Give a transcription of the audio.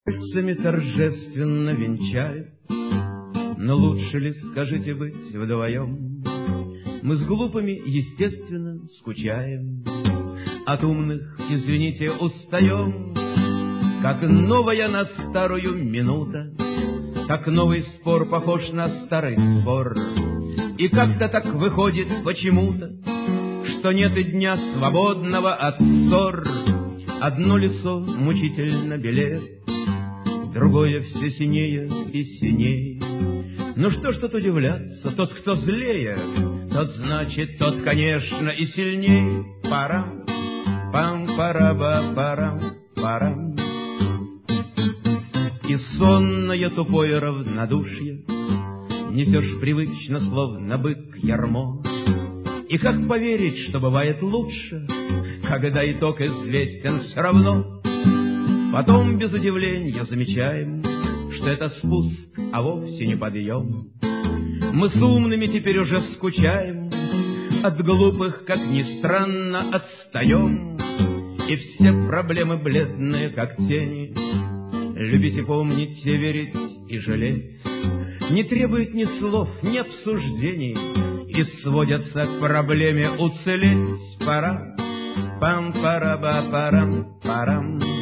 Пальцами торжественно венчают, но лучше ли, скажите, быть вдвоем? Мы с глупыми, естественно, скучаем, от умных, извините, устаем. Как новая на старую минута, так новый спор похож на старый спор. И как-то так выходит почему-то, что нет и дня свободного от ссор. Одно лицо мучительно белеет, другое все синее и синее. Ну что ж тут удивляться, тот, кто злее, тот значит, тот, конечно, и сильнее. Парам, пам-параба-парам, парам. И сонное тупое равнодушие несешь привычно, словно бык, ярмо. И как поверить, что бывает лучше, когда итог известен все равно? Потом без удивления замечаем, что это спуск, а вовсе не подъем. Мы с умными теперь уже скучаем, от глупых, как ни странно, отстаем. И все проблемы бледные, как тени, любить и помнить, и верить, и жалеть не требует ни слов, ни обсуждений, и сводятся к проблеме уцелеть. Пора, пам-пара-ба-парам, парам.